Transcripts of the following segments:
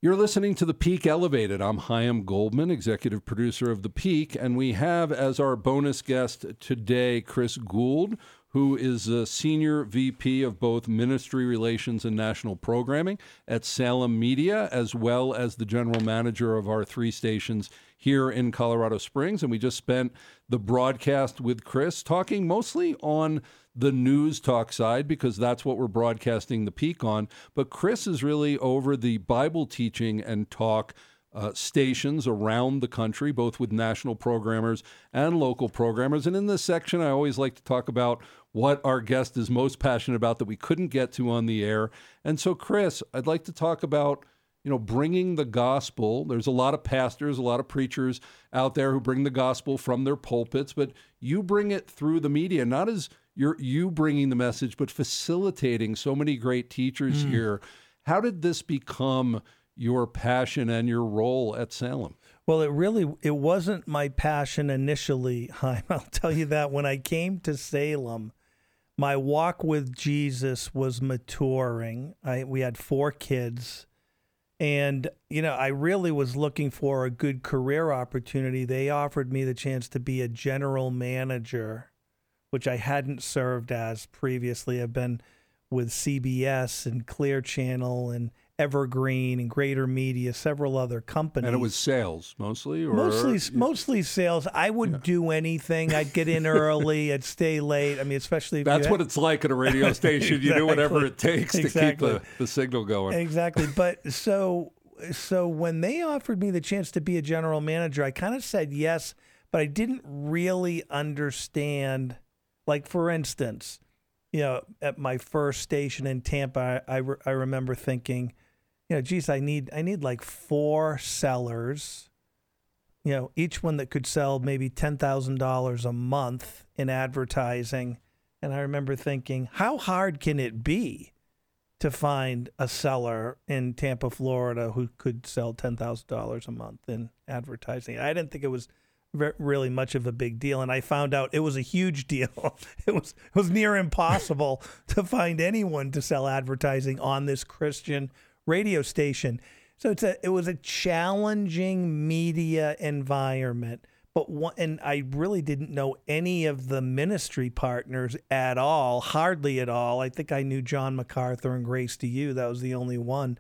You're listening to The Peak Elevated. I'm Chaim Goldman, executive producer of The Peak, and we have as our bonus guest today Chris Gould, who is a senior VP of both ministry relations and national programming at Salem Media, as well as the general manager of our 3 stations here in Colorado Springs. And we just spent the broadcast with Chris talking mostly on the news talk side, because that's what we're broadcasting The Peak on. But Chris is really over the Bible teaching and talk stations around the country, both with national programmers and local programmers. And in this section, I always like to talk about what our guest is most passionate about that we couldn't get to on the air. And so, Chris, I'd like to talk about, bringing the gospel. There's a lot of pastors, a lot of preachers out there who bring the gospel from their pulpits, but you bring it through the media, not as you bringing the message, but facilitating so many great teachers here. How did this become your passion and your role at Salem? Well, it wasn't my passion initially, Chaim. I'll tell you that. When I came to Salem, my walk with Jesus was maturing. We had 4 kids. And, I really was looking for a good career opportunity. They offered me the chance to be a general manager, which I hadn't served as previously. I've been with CBS and Clear Channel and Evergreen and Greater Media, several other companies. And it was sales mostly? Or? Mostly sales. I would do anything. I'd get in early. I'd stay late. I mean, especially if that's what it's like at a radio station. Exactly. You do whatever it takes to keep the signal going. Exactly. But so when they offered me the chance to be a general manager, I kind of said yes, but I didn't really understand. Like, for instance, at my first station in Tampa, I remember thinking, geez, I need like 4 sellers, each one that could sell maybe $10,000 a month in advertising. And I remember thinking, how hard can it be to find a seller in Tampa, Florida who could sell $10,000 a month in advertising? I didn't think it was really much of a big deal, and I found out it was a huge deal. It was near impossible to find anyone to sell advertising on this Christian radio station. So it was a challenging media environment. And I really didn't know any of the ministry partners at all, hardly at all. I think I knew John MacArthur and Grace to You. That was the only one.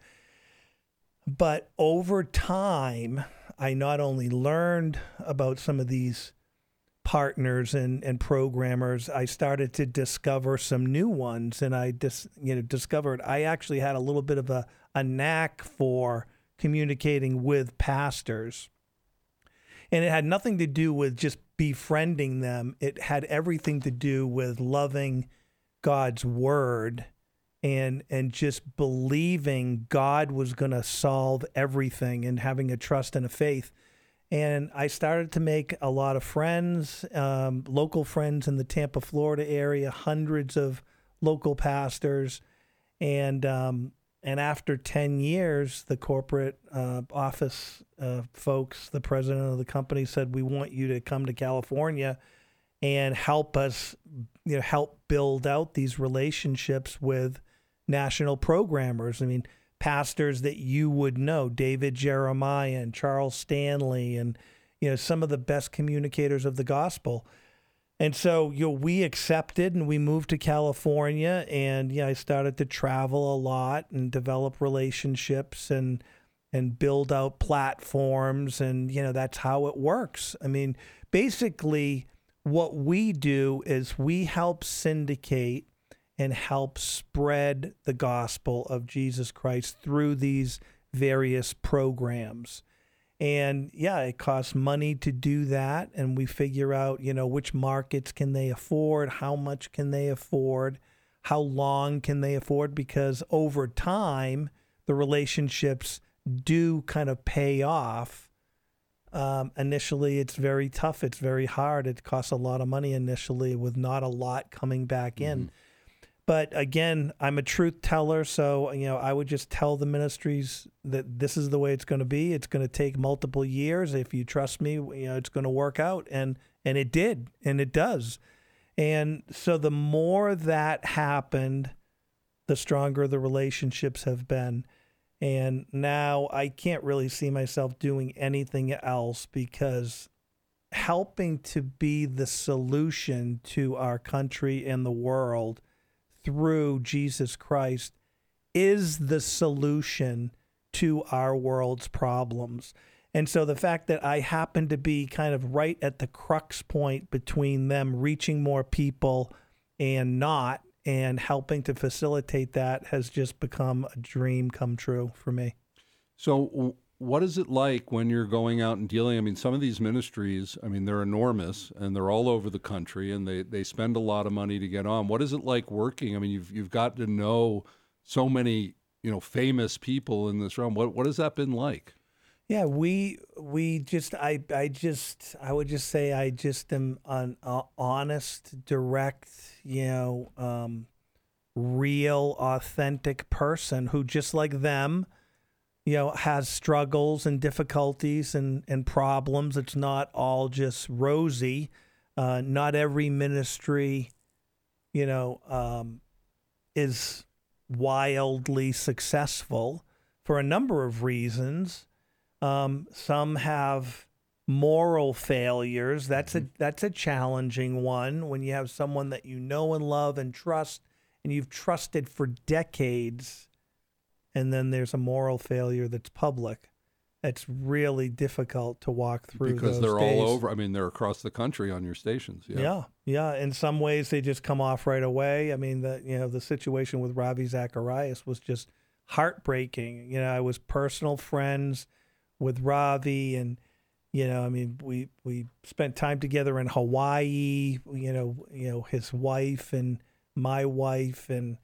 But over time, I not only learned about some of these partners and programmers, I started to discover some new ones, and I discovered I actually had a little bit of a knack for communicating with pastors. And it had nothing to do with just befriending them. It had everything to do with loving God's word and just believing God was going to solve everything and having a trust and a faith. And I started to make a lot of friends, local friends in the Tampa, Florida area, hundreds of local pastors. And after 10 years, the corporate office folks, the president of the company said, we want you to come to California and help us, help build out these relationships with national programmers. I mean, pastors that you would know, David Jeremiah and Charles Stanley, and some of the best communicators of the gospel. And so we accepted and we moved to California, and I started to travel a lot and develop relationships and build out platforms, and that's how it works. I mean, basically what we do is we help syndicate and help spread the gospel of Jesus Christ through these various programs. And it costs money to do that. And we figure out, which markets can they afford? How much can they afford? How long can they afford? Because over time, the relationships do kind of pay off. Initially, it's very tough. It's very hard. It costs a lot of money initially with not a lot coming back in. But again, I'm a truth teller, so I would just tell the ministries that this is the way it's going to be. It's going to take multiple years. If you trust me, it's going to work out, and it did, and it does. And so the more that happened, the stronger the relationships have been. And now I can't really see myself doing anything else, because helping to be the solution to our country and the world through Jesus Christ is the solution to our world's problems. And so the fact that I happen to be kind of right at the crux point between them reaching more people and not, and helping to facilitate that, has just become a dream come true for me. So what is it like when you're going out and dealing? I mean, some of these ministries, I mean, they're enormous and they're all over the country, and they spend a lot of money to get on. What is it like working? I mean, you've got to know so many, famous people in this realm. What has that been like? Yeah, I would just say I just am an honest, direct, real, authentic person who, just like them, has struggles and difficulties and problems. It's not all just rosy. Not every ministry, is wildly successful for a number of reasons. Some have moral failures. That's a challenging one when you have someone that you know and love and trust, and you've trusted for decades, and then there's a moral failure that's public. It's really difficult to walk through because those they're days. all over. I mean, they're across the country on your stations. Yeah. In some ways, they just come off right away. I mean, the situation with Ravi Zacharias was just heartbreaking. I was personal friends with Ravi, and we spent time together in Hawaii. His wife and my wife, and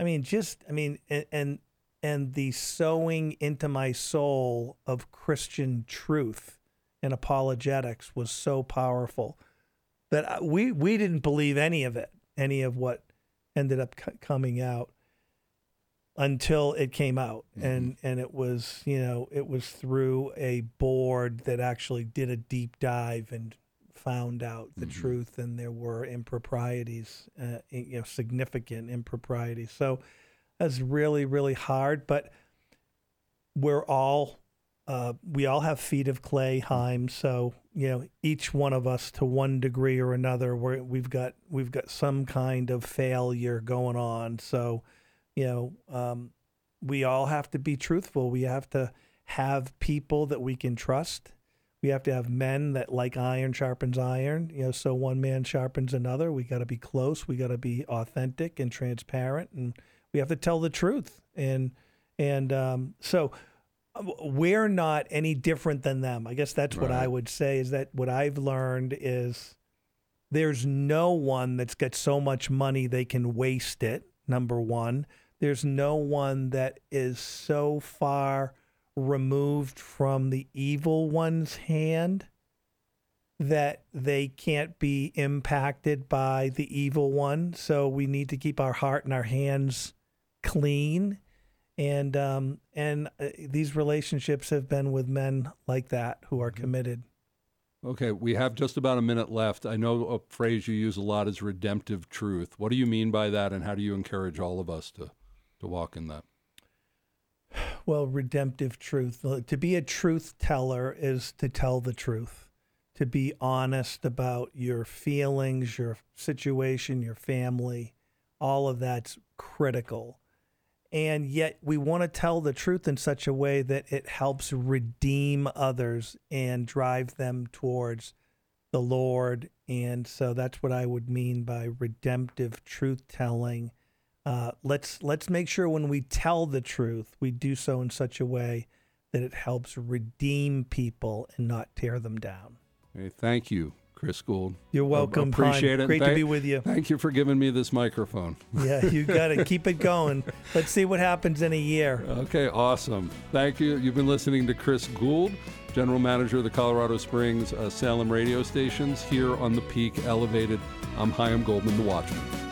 and the sowing into my soul of Christian truth and apologetics was so powerful that we didn't believe any of what ended up coming out until it came out. And it was, it was through a board that actually did a deep dive and found out the truth, and there were improprieties, significant improprieties. So that's really, really hard, but we all have feet of clay, Haim. So, each one of us, to one degree or another, we've got some kind of failure going on. So, we all have to be truthful. We have to have people that we can trust. We have to have men that, like iron sharpens iron, so one man sharpens another. We got to be close. We got to be authentic and transparent, and we have to tell the truth. And so we're not any different than them. I guess that's what I would say, is that what I've learned is there's no one that's got so much money they can waste it, number one. There's no one that is so far removed from the evil one's hand that they can't be impacted by the evil one. So we need to keep our heart and our hands clean. And these relationships have been with men like that who are committed. Okay, we have just about a minute left. I know a phrase you use a lot is redemptive truth. What do you mean by that, and how do you encourage all of us to walk in that? Well, redemptive truth. To be a truth teller is to tell the truth, to be honest about your feelings, your situation, your family. All of that's critical. And yet we want to tell the truth in such a way that it helps redeem others and drive them towards the Lord. And so that's what I would mean by redemptive truth telling. Let's make sure when we tell the truth, we do so in such a way that it helps redeem people and not tear them down. Hey, thank you, Chris Gould. You're welcome. Appreciate it. Great to be with you. Thank you for giving me this microphone. Yeah, you got to keep it going. Let's see what happens in a year. Okay, awesome. Thank you. You've been listening to Chris Gould, General Manager of the Colorado Springs Salem radio stations here on the Peak Elevated. I'm Chaim Goldman, the Watchman.